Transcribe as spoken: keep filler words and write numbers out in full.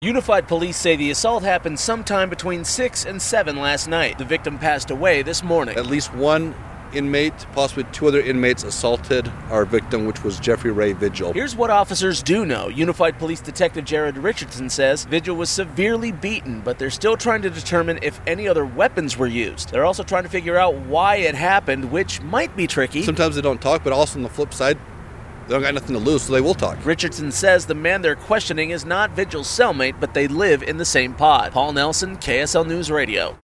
Unified Police say the assault happened sometime between six and seven last night. The victim passed away this morning. At least one inmate, possibly two other inmates, assaulted our victim, which was Jeffrey Ray Vigil. Here's what officers do know. Unified Police Detective Jared Richardson says Vigil was severely beaten, but they're still trying to determine if any other weapons were used. They're also trying to figure out why it happened, which might be tricky. Sometimes they don't talk, but also on the flip side, they don't got nothing to lose, so they will talk. Richardson says the man they're questioning is not Vigil's cellmate, but they live in the same pod. Paul Nelson, K S L News Radio.